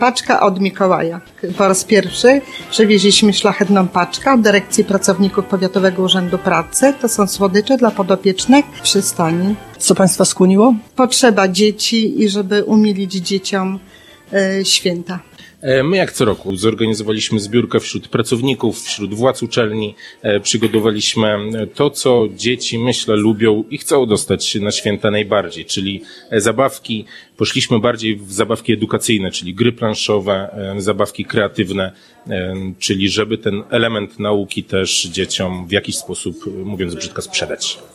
Paczka od Mikołaja. Po raz pierwszy przywieźliśmy szlachetną paczkę od Dyrekcji Pracowników Powiatowego Urzędu Pracy. To są słodycze dla podopiecznych w przystani. Co Państwa skłoniło? Potrzeba dzieci i żeby umilić dzieciom święta. My jak co roku zorganizowaliśmy zbiórkę wśród pracowników, wśród władz uczelni. Przygotowaliśmy to, co dzieci, myślę, lubią i chcą dostać na święta najbardziej, czyli zabawki. Poszliśmy bardziej w zabawki edukacyjne, czyli gry planszowe, zabawki kreatywne, czyli żeby ten element nauki też dzieciom w jakiś sposób, mówiąc brzydko, sprzedać.